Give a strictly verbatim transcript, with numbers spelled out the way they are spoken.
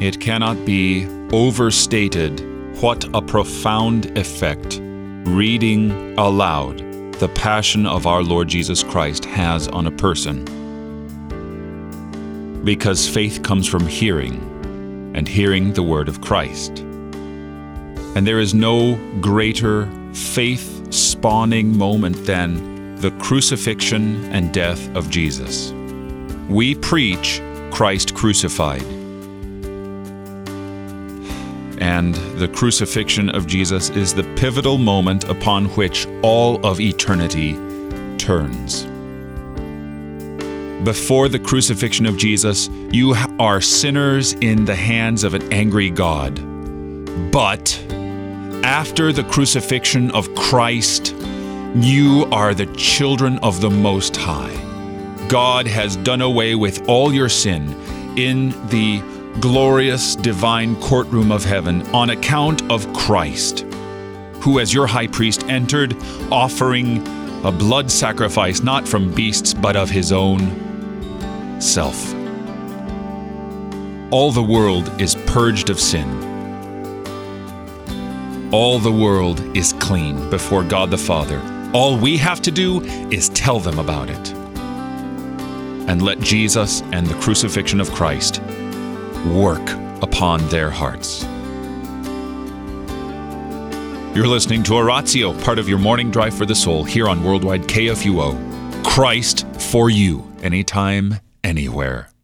It cannot be overstated what a profound effect reading aloud the passion of our Lord Jesus Christ has on a person. Because faith comes from hearing, and hearing the word of Christ. And there is no greater faith-spawning moment than the crucifixion and death of Jesus. We preach Christ crucified. And the crucifixion of Jesus is the pivotal moment upon which all of eternity turns. Before the crucifixion of Jesus, you are sinners in the hands of an angry God. But after the crucifixion of Christ, you are the children of the Most High. God has done away with all your sin in the glorious divine courtroom of heaven on account of Christ, who as your high priest entered, offering a blood sacrifice not from beasts but of his own self. All the world is purged of sin. All the world is clean before God the Father. All we have to do is tell them about it. And let Jesus and the crucifixion of Christ work upon their hearts. You're listening to Oratio, part of your morning drive for the soul, here on Worldwide K F U O. Christ for you, anytime, anywhere.